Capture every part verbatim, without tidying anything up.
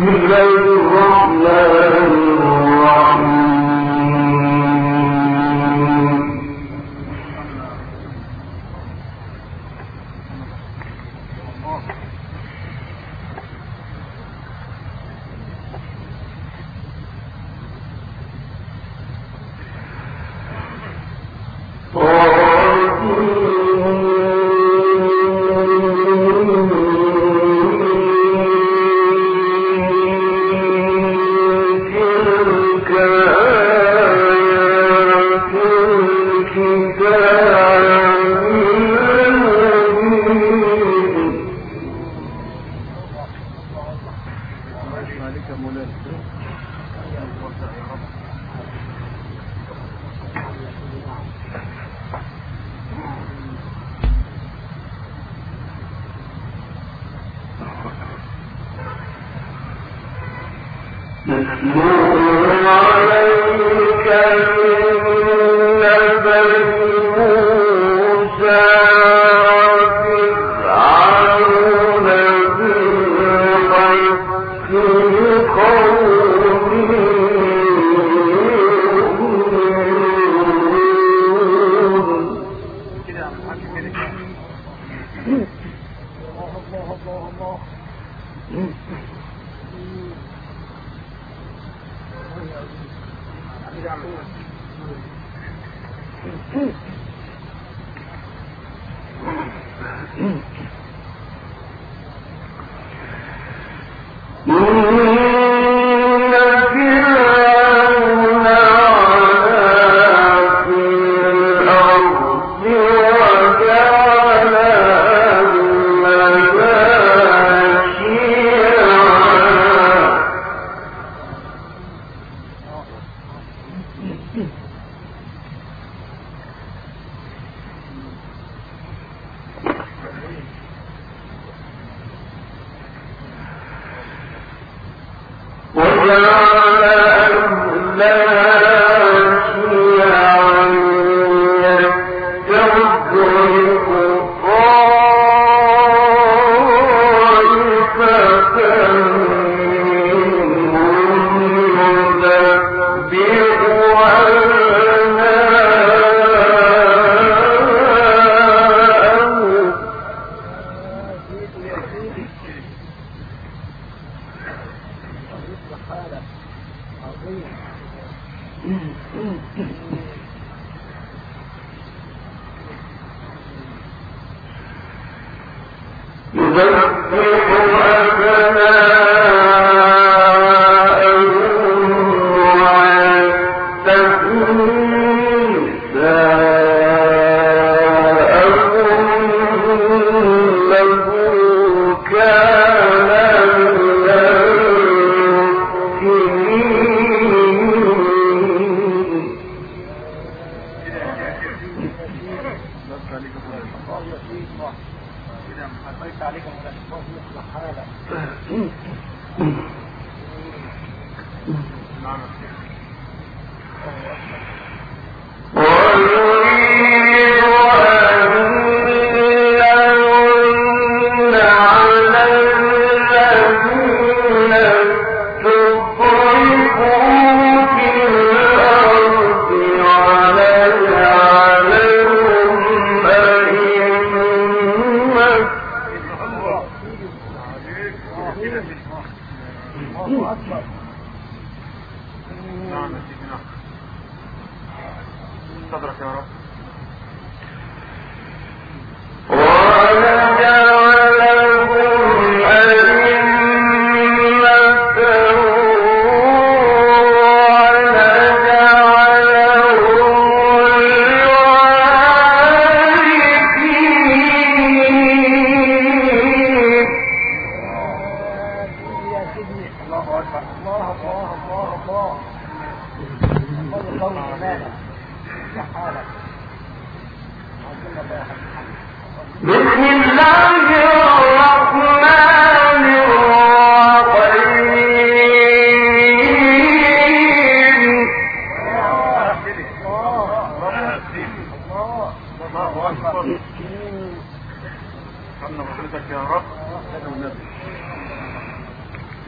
بسم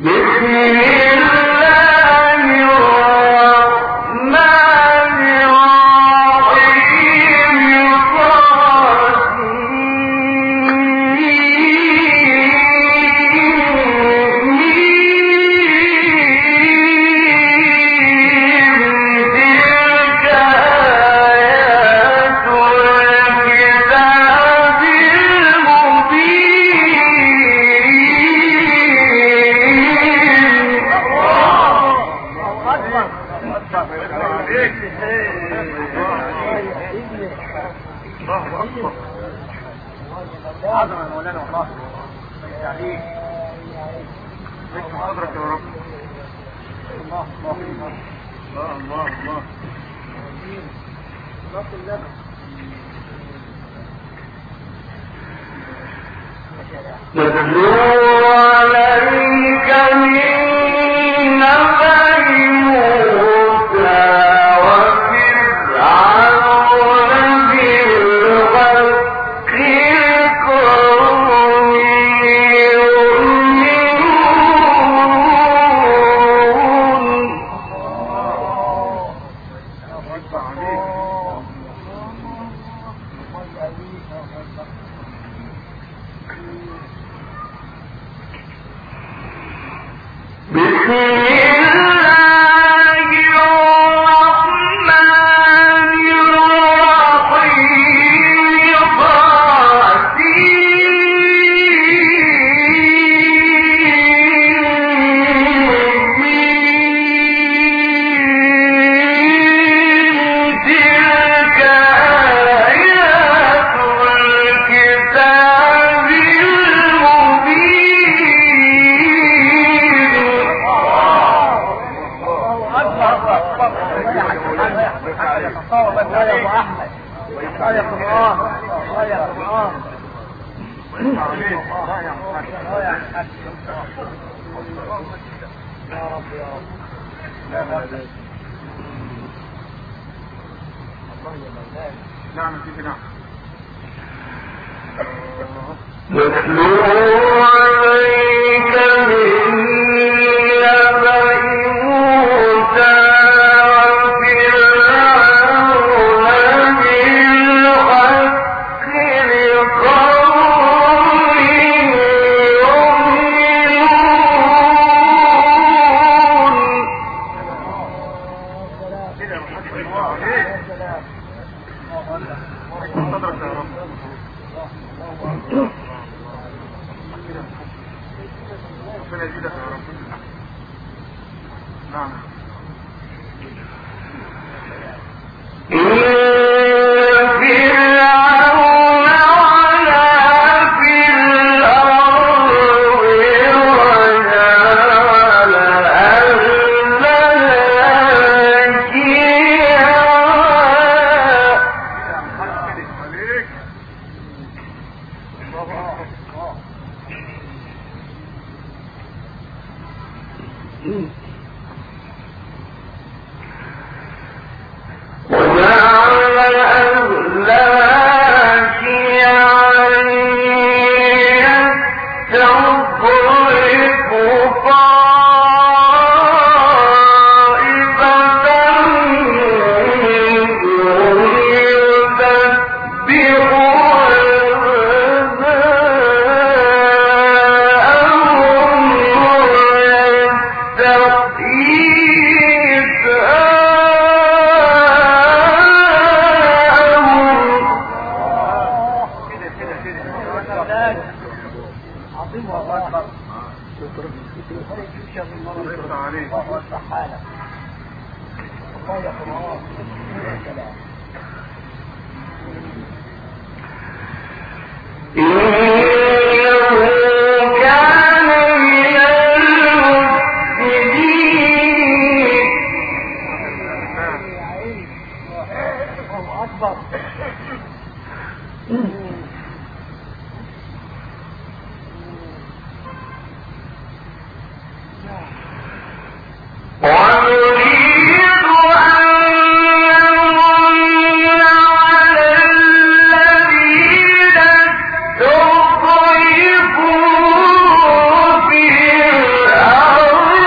Oh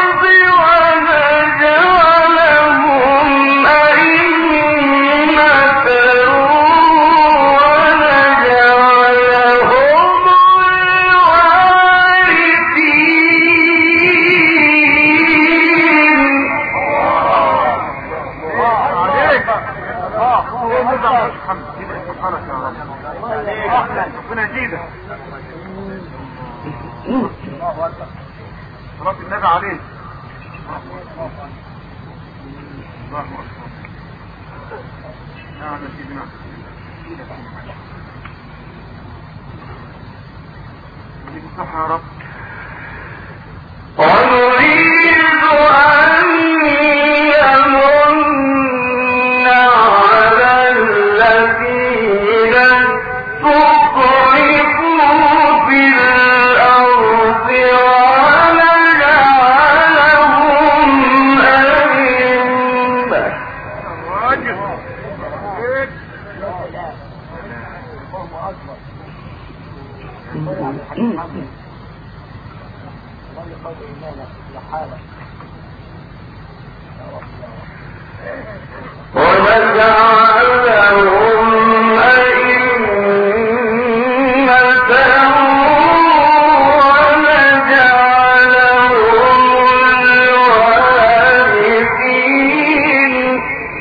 عليك. الله أكبر. نعم سيدنا. يديك الصحة يا رب. ونريد أن يمن على الذين استضعفوا في الأرض ونجعلهم أئمة. ونجعلهم أئمة ونجعلهم الوارثين.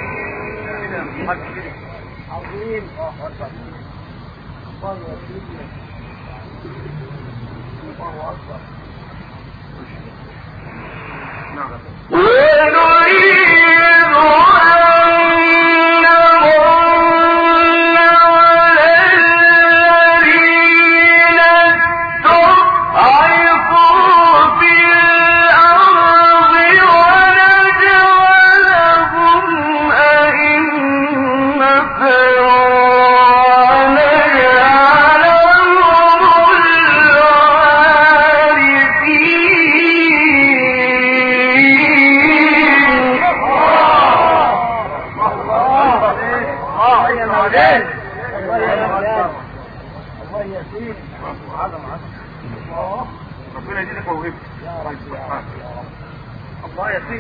ربنا يدينك موهبة الله يسير.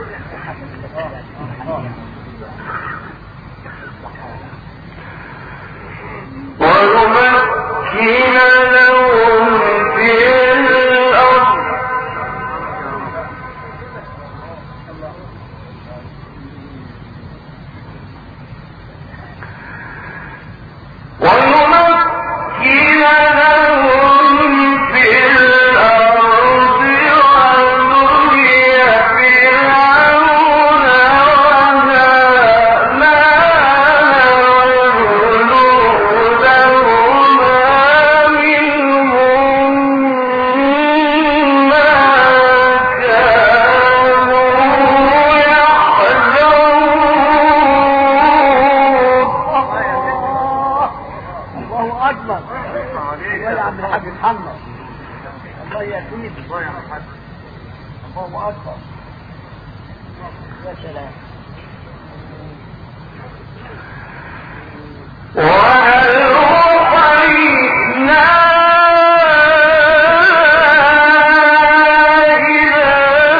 ونمكن لهم في الأرض ونمكن لهم في الأرض ونري فرعون وهامان وجنودهما منهم ما كانوا يحذرون. الله أكبر. الله يا عم الحاج محمد. الله يزيد. الله يا محمد. الله أكبر. يا سلام. وأوحينا إلى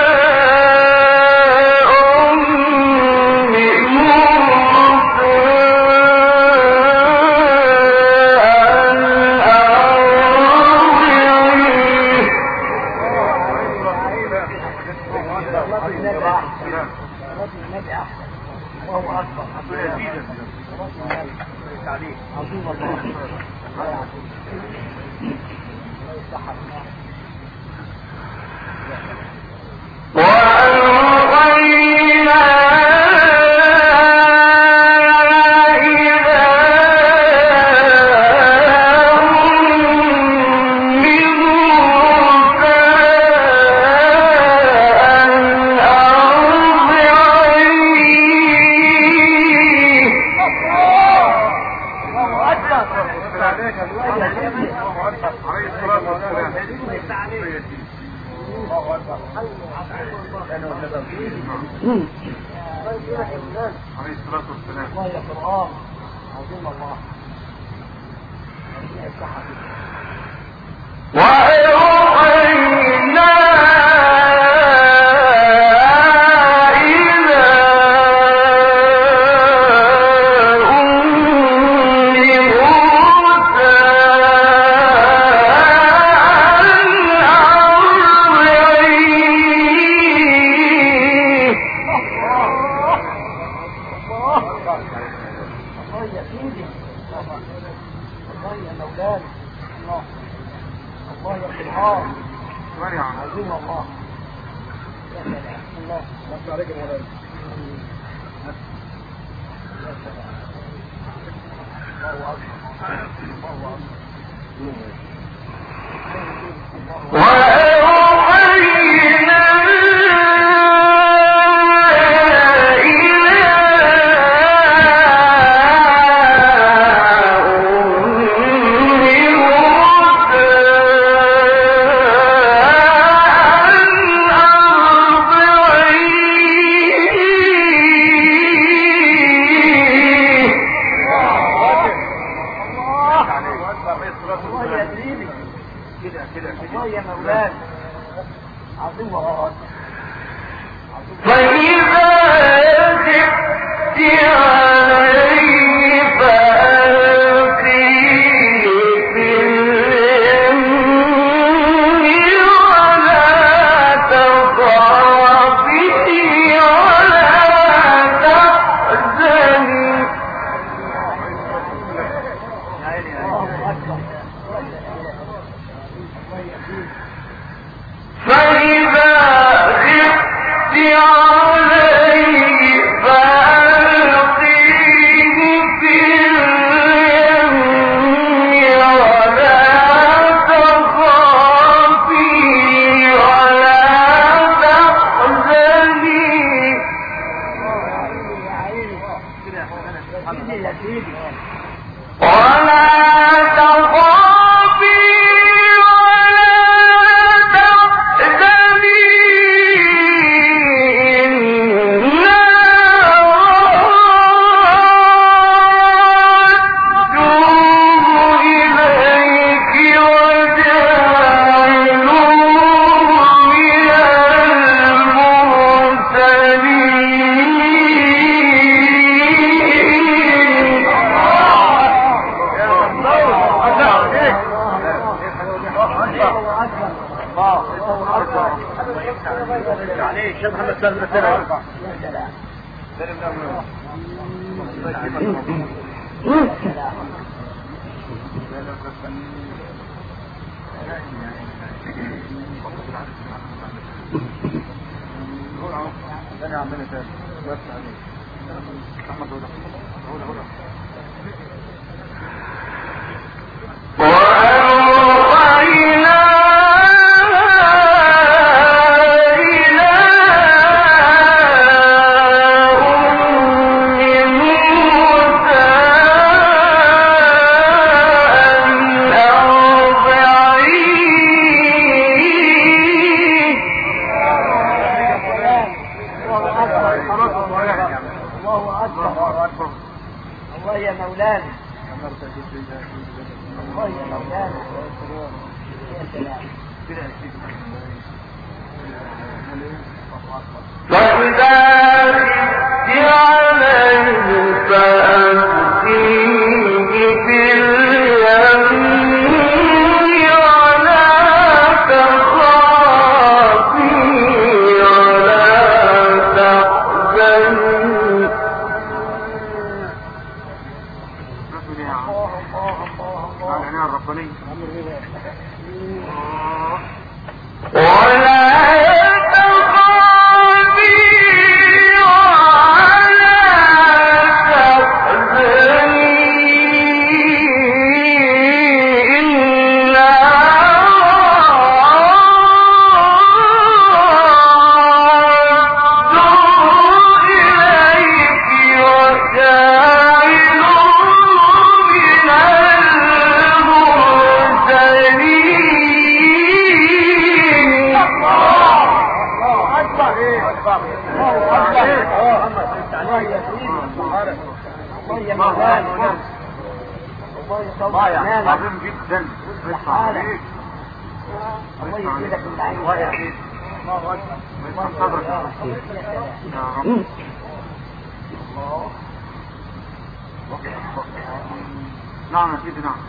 أم موسى أن أرضعيه. الله أكبر. عظيم الله. وأوحينا إلى أم موسى أن أرضعيه. الله أكبر. عليه الصلاة والسلام. الله أكبر. عليه الصلاة والسلام. الله يا قرآن. عظيم الله. وأوحينا إلى أم موسى أن أرضعيه. الله يا سيدي. الله يا مولانا. الله الله يا قرآن. الله الله عليك يا مولانا. الله أكبر الله أكبر. نعم سيدي نعم.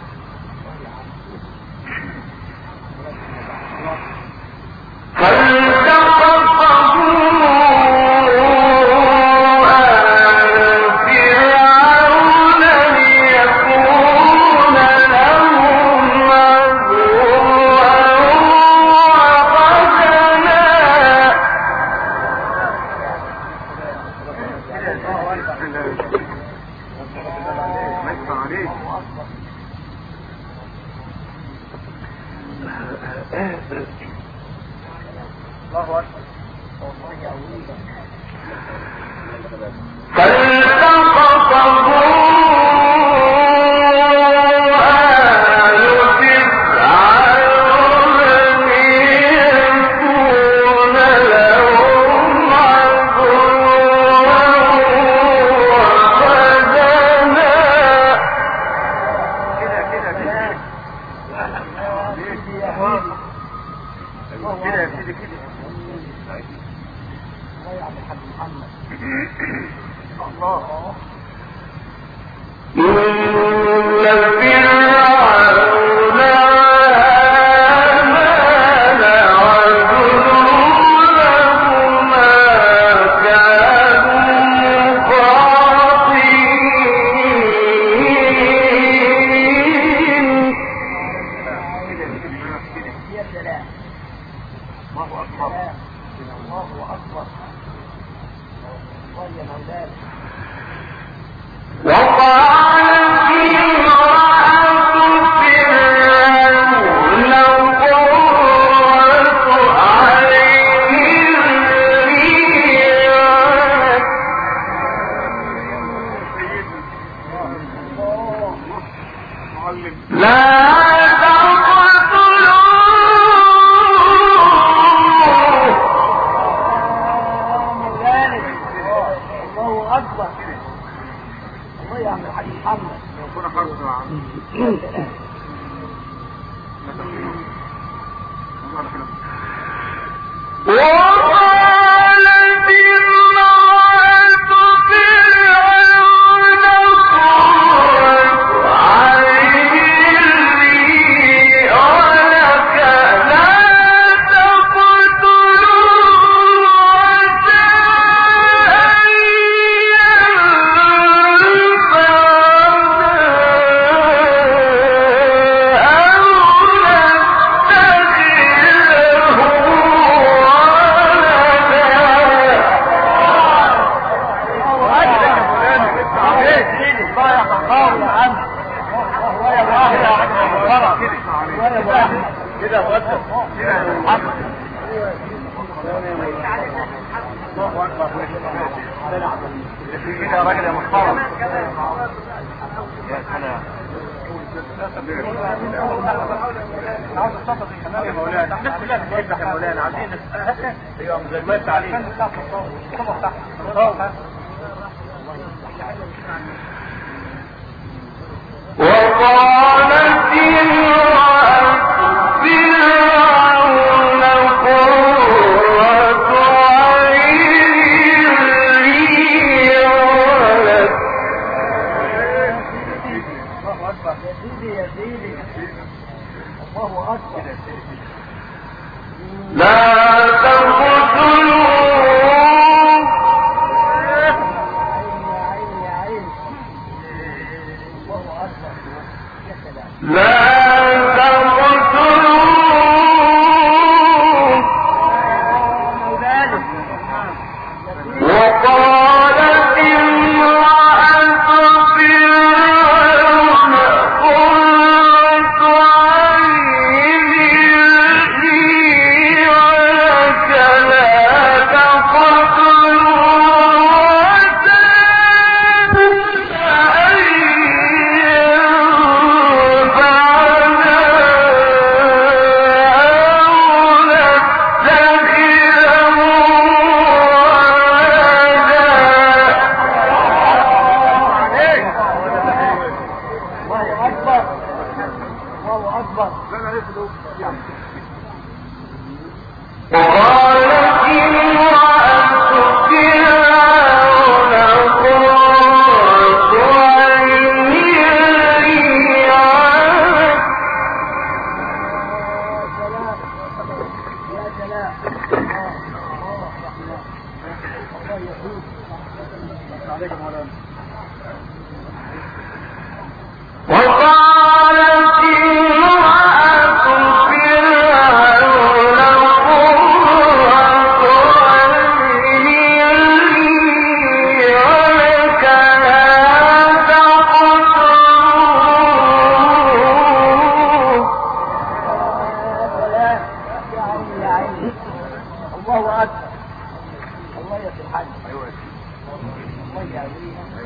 مية في الحج. ايوه مية أوي.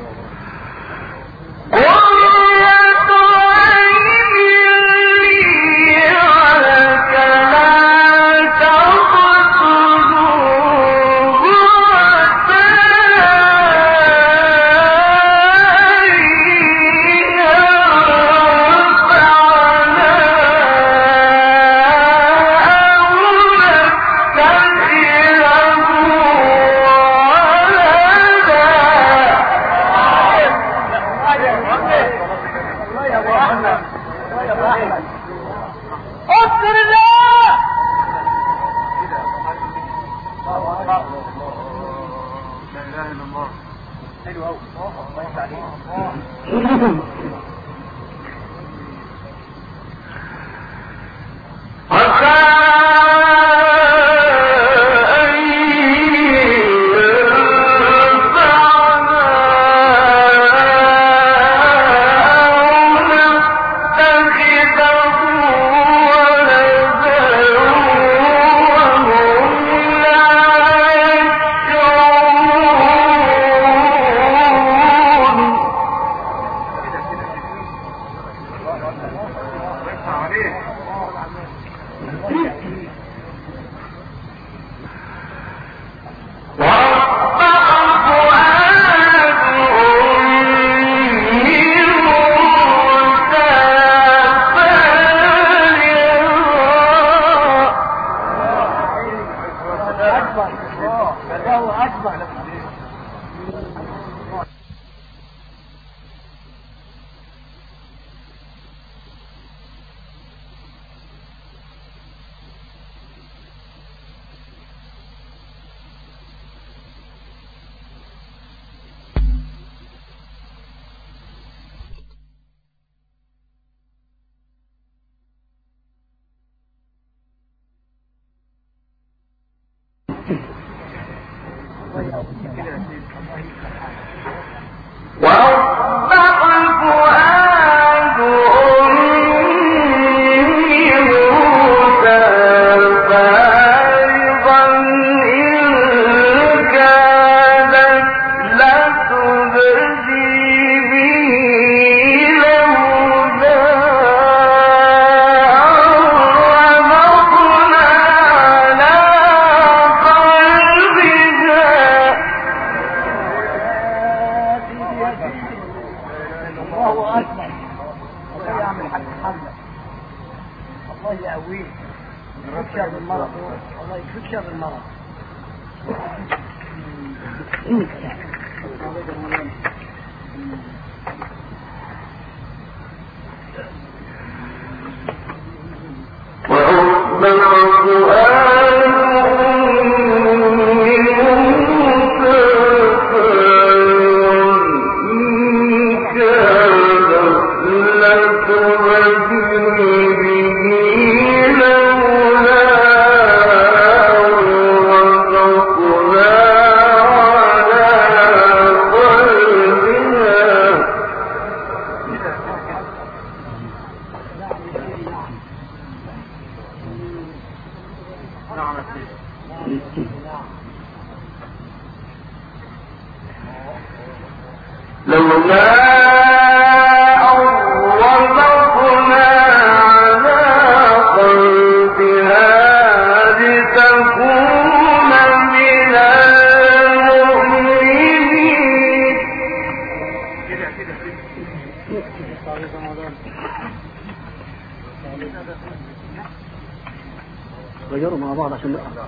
غيروا مع بعض عشان نقرأ.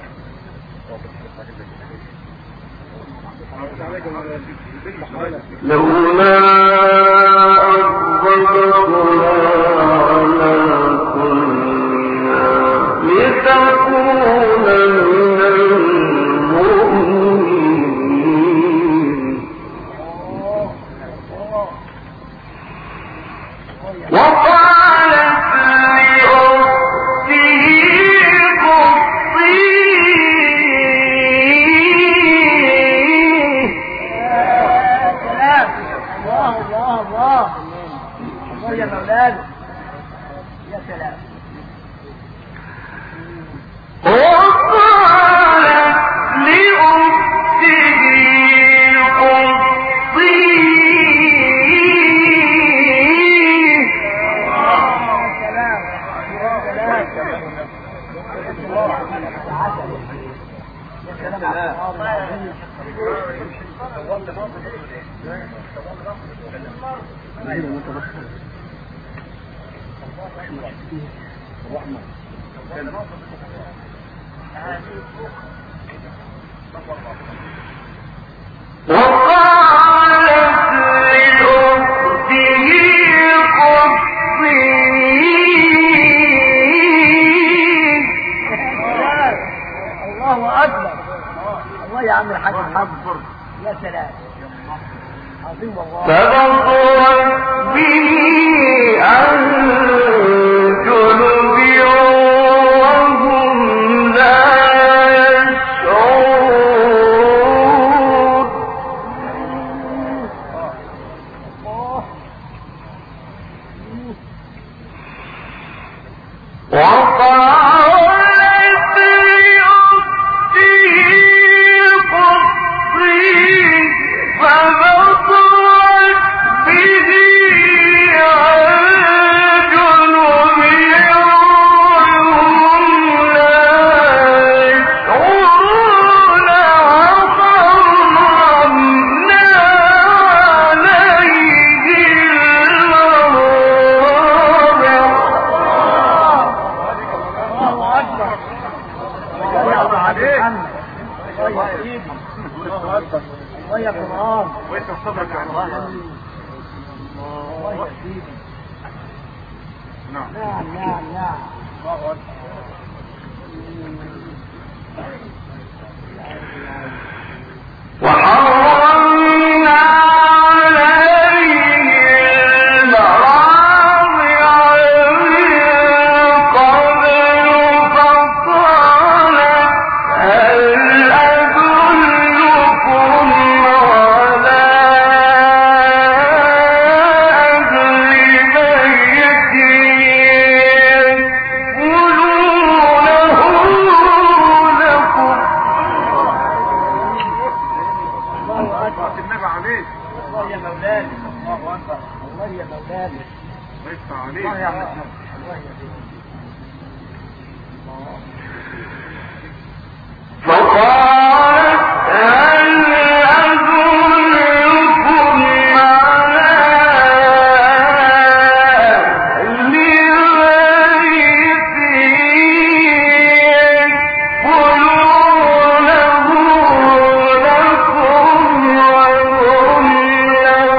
لولا أربطنا على كنا لتكون من المؤمنين وقالت لأخته يا مولانا يا سلام وقالت لأخته الله اكبر. الله يا عم الحاج محمد، يا سلام عظيم والله. فبصرت به عن جنب وهم لا يشعرون. وقالت لأخته قصي فبصرت به عن جنب وهم لا يشعرون. وحرمنا عليه المراضع. الله اكبر. الله يا عليك. الله يا سيدي. الله يا قرآن. وانت صدرك عن الله. الله يا سيدي. نعم نعم نعم نعم. الله اكبر. وحرمنا عليه المراضع من قبل فقالت هل أدلكم على أهل بيت يكفلونه لكم. الله اكبر. النبي عليك. الله يا مولانا. الله اكبر. الله يا مولانا. وانت عليك. الله يا عم محمد. الله يا سيدي. فقالت هل أدلكم على أهل بيت يكفلونه لكم وهم له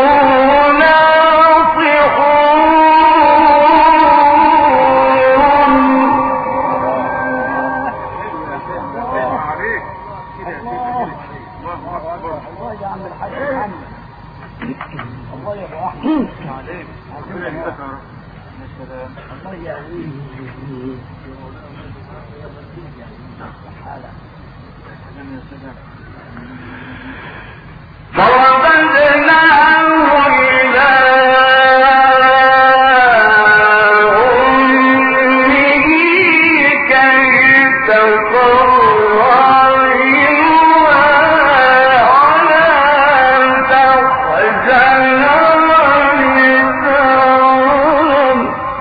ناصحون. عليك. كده يا سيدي. الله اكبر. الله يا عم الحاج محمد. الله يا ابو احمد. عليك. عظيم كده والله. يا سلام. الله يا عويل. يا سلام. فرددناه إلى أمه كي تقر عينها ولا تحزن ولتعلم.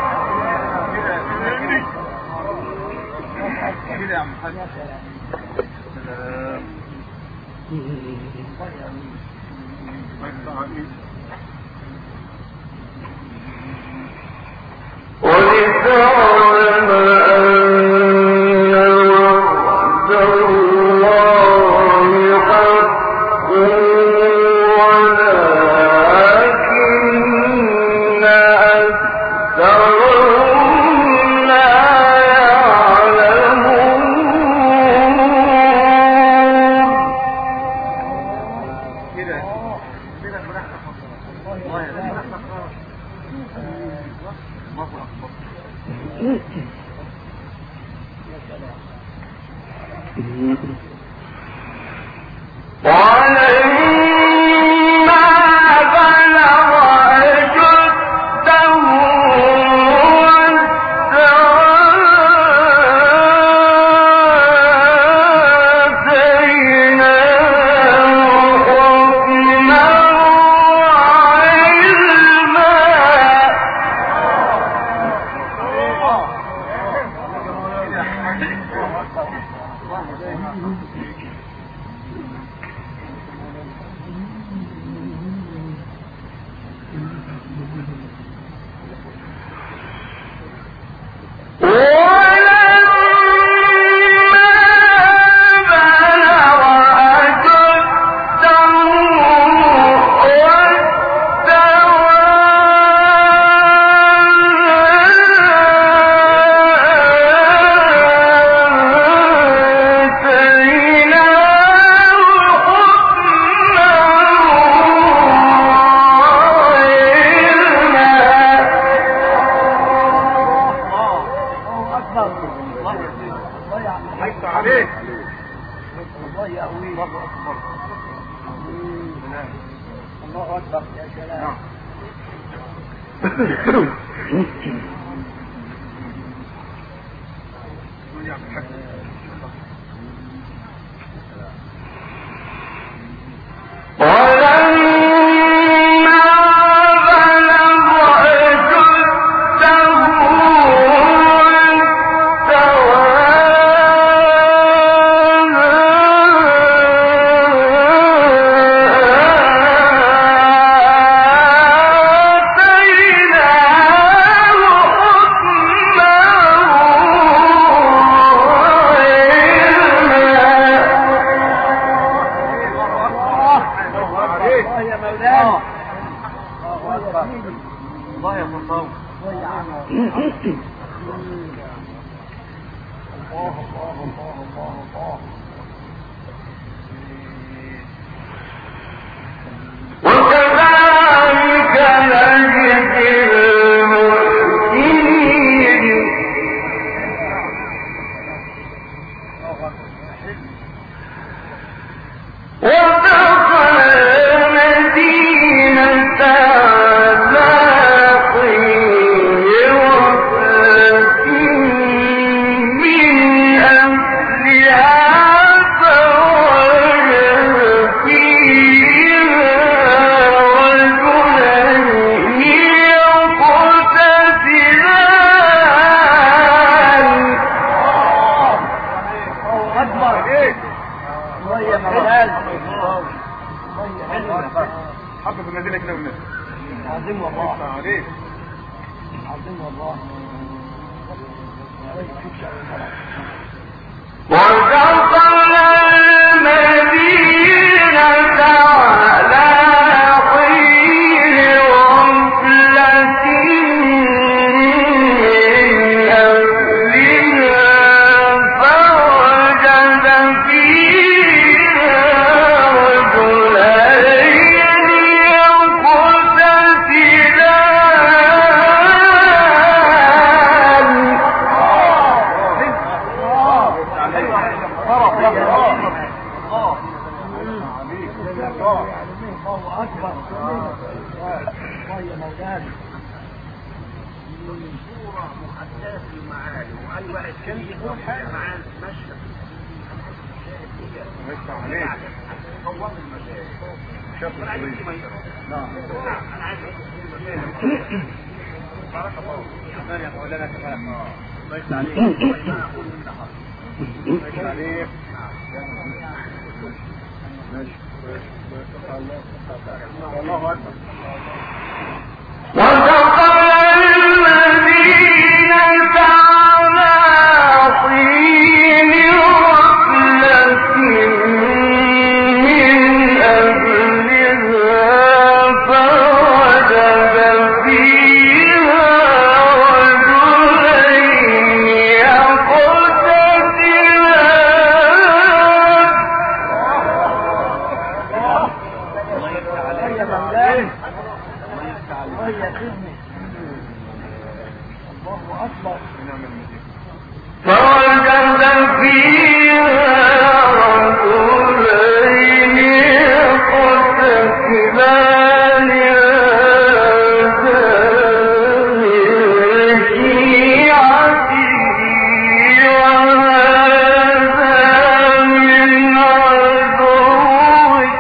كده يا محمد. يا سلام. سلام. الله يا عويل. وانت عليك. ولتعلم أن وعد الله حق ولكن أكثرهم لا يعلمون. كده كده المناحة. الله أكبر يا سلام. حبب الذين كده والناس عظيم والله عليك عظيم والله. ودخل المدينة على حين غفلة من أهلها فوجد فيها رجلين الله أكبر. الله يا مولانا. صورة محدثة في المعاني وأي واحد كان يقول حاجة معانا مشهد مشهد عليك صور المشاهد شاف الصليب. نعم أنا عايز أقول المشاهد بارك الله فيك يا مولانا. كفاك مشهد عليك ما أقول من نهار مشهد عليك ماشي الله أكبر. ودخل المدينة على حين غفلة من أهلها فوجد فيها رجلين يقتتلان. يا مولانا الله يخدمك. الله أكبر. فوجد فيها رجلين يقتتلان هذا من شيعته وهذا من عدوه.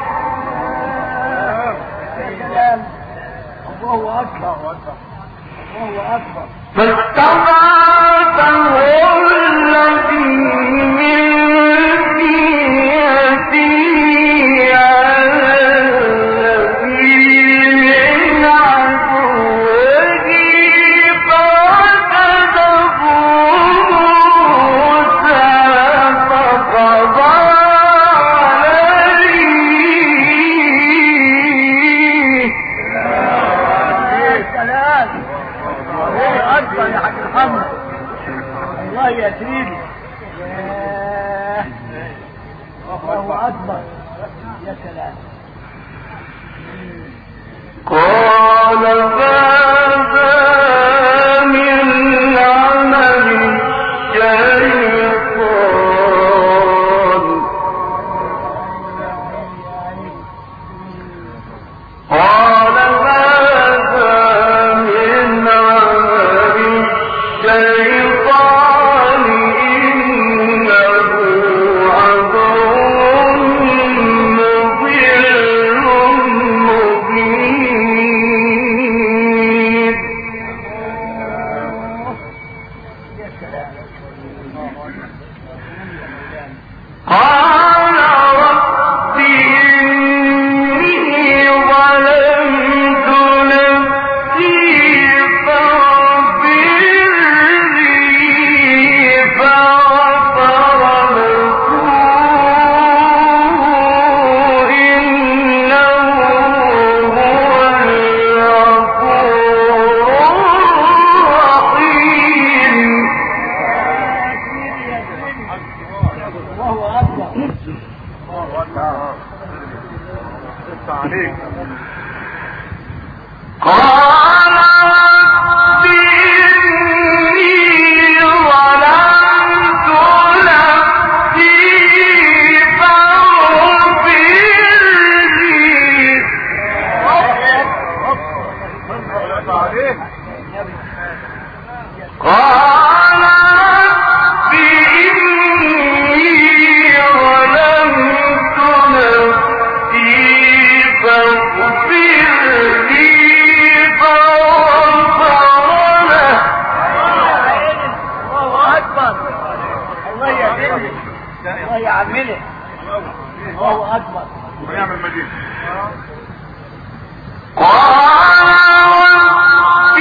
الله أكبر. الله أكبر. فاستضعفه الذي من فئته على الذي من عدوه فوجده موسى فقضى عليه. سلام. الله أكبر يا حاج محمد. الله يا سيدي. الله أكبر. يا سلام. قال هذا من عمل الشيطان عليك. قال رب إني ظلمت نفسي فاغفر لي. قال رب إني ظلمت نفسي فاغفر لي فغفر له. الله اكبر. الله يعمله. الله يعمله. الله اكبر. ونعمل مجيد. قال رب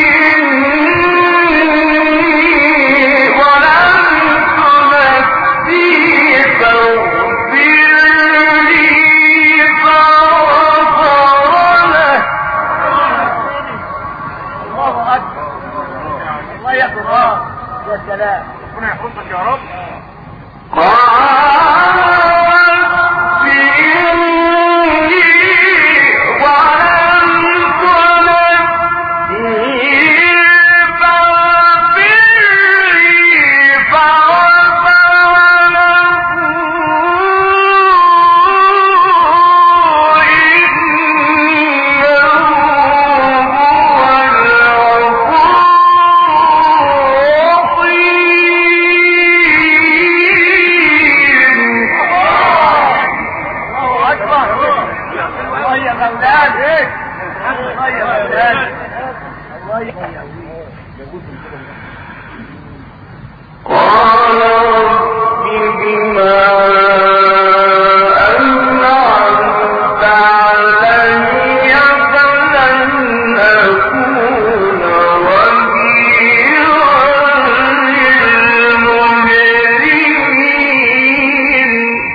إني ظلمت نفسي فاغفر لي فغفر له. الله اكبر. الله يا قرآن. يا سلام. ربنا يحفظك يا رب. قال رب إني ظلمت نفسي فاغفر لي فغفر له إنه هو الغفور الله اكبر. الله يا مولانا. الله يا مولانا. الله يا قال رب بما أنعمت علي فلن أكون ظهيرا للمجرمين.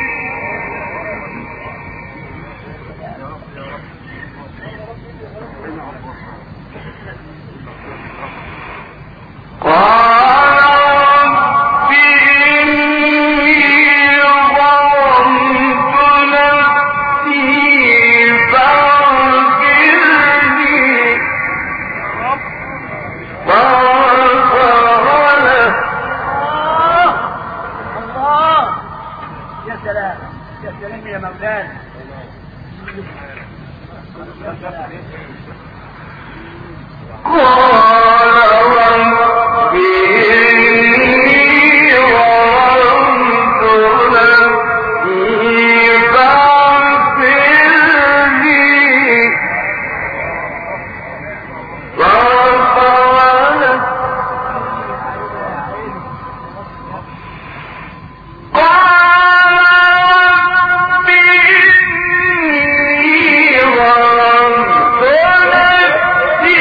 قال رب إني ظلمت نفسي فاغفر لي فغفر له. الله. يا سلام. يا سلام يا مولانا. يا سلام. قال رب إني ظلمت نفسي فاغفر لي فغفر له. قال رب إني ظلمت نفسي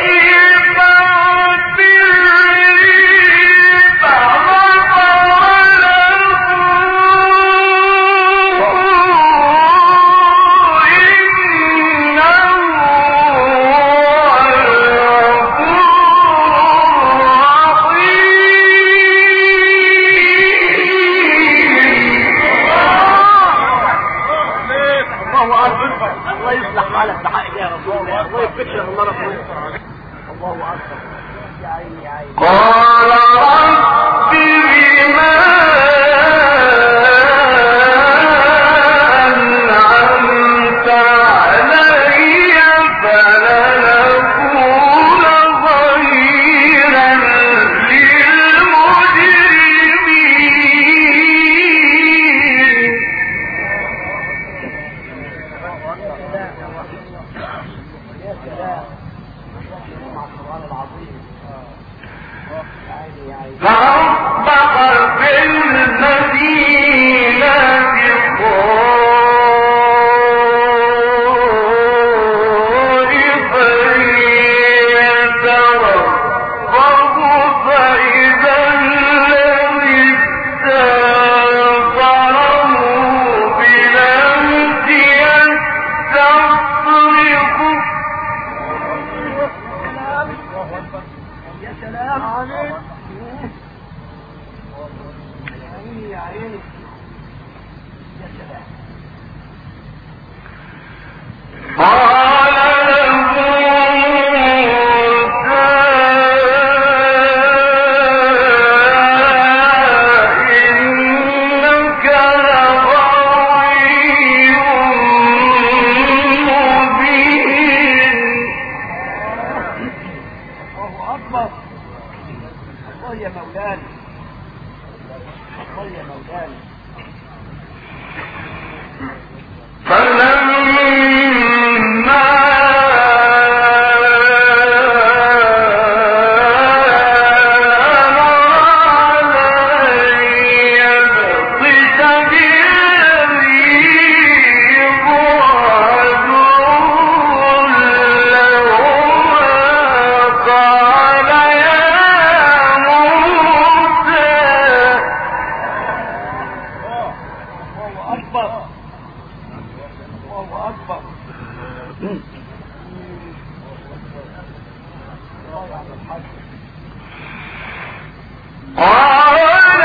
الله يصلح حالك بحق يا رسول الله. الله يفتكر الله رسول. الله اكبر. يا عيني يا عيني. قال رب بما أنعمت علي فلن أكون ظهيرا للمجرمين. يا سلام. مع القرآن العظيم. يا عيني يا عيني. فأصبح في المدينة خائفا يترقب فإذا الذي استنصره بالأمس يستصرخ. يا سلام عليك. الله أكبر. قال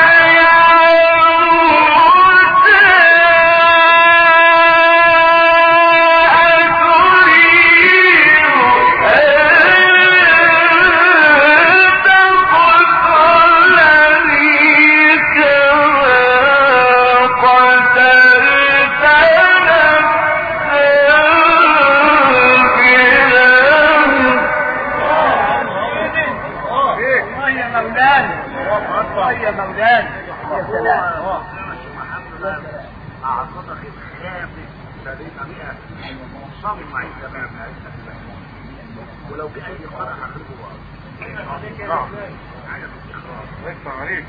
يا مولانا يا سلام. أعطتك الخافت لديك مئة صمع التمام ولو بأي قرع حقيقه عليك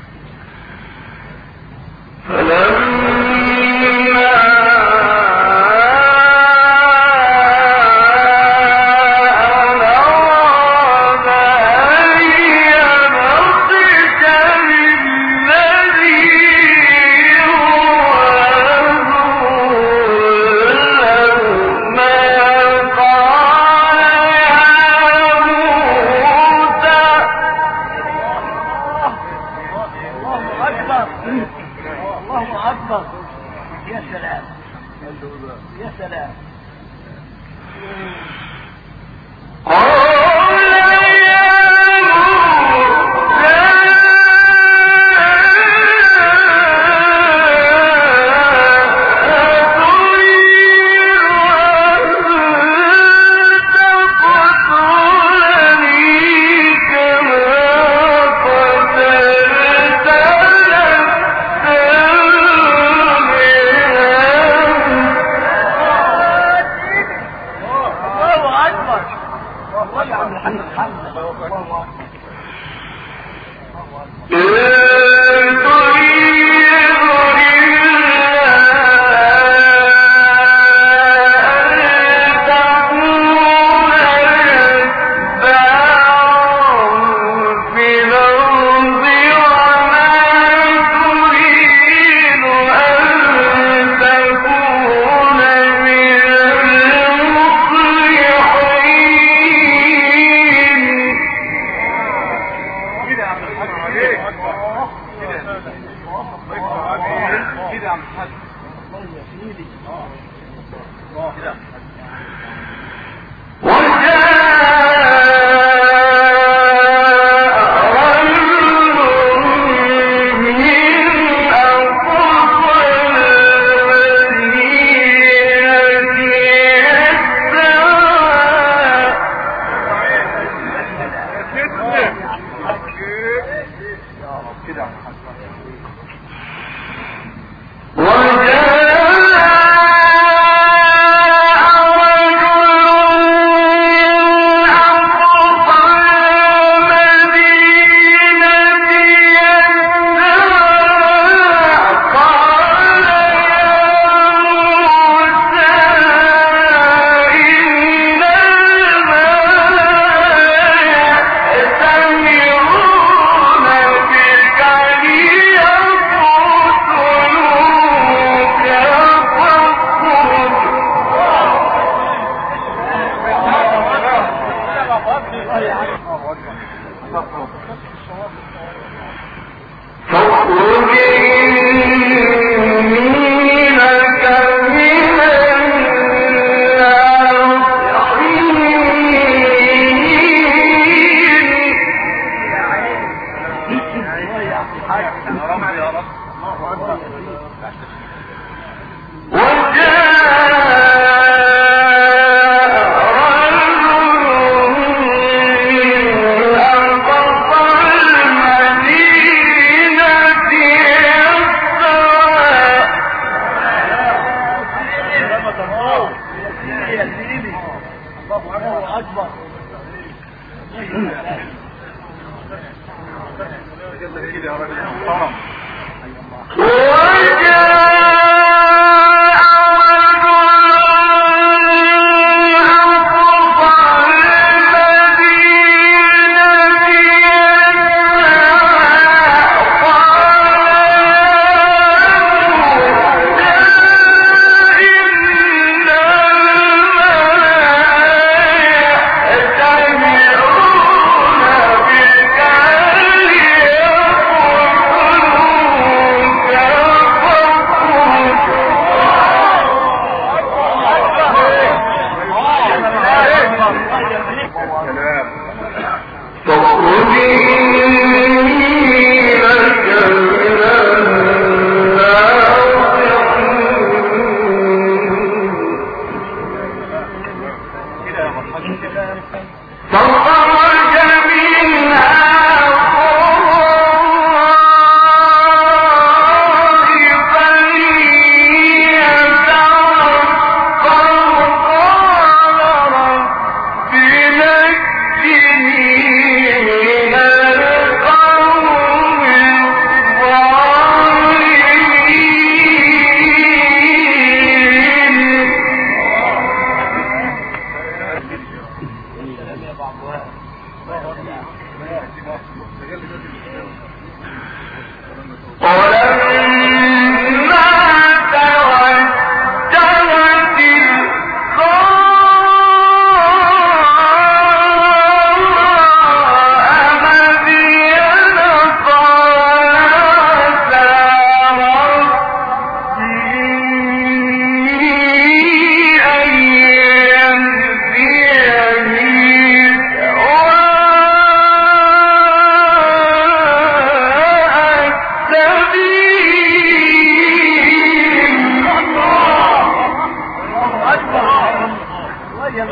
إِنَّا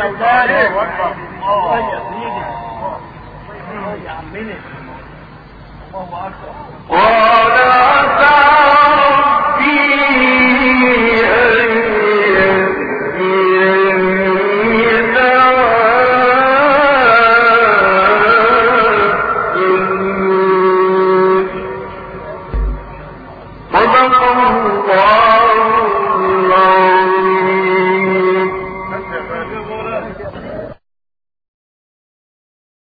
مولانا الله يا سيدي الله يا عمنا الله اكبر قال عسى ربي أن يهديني صدق الله العظيم.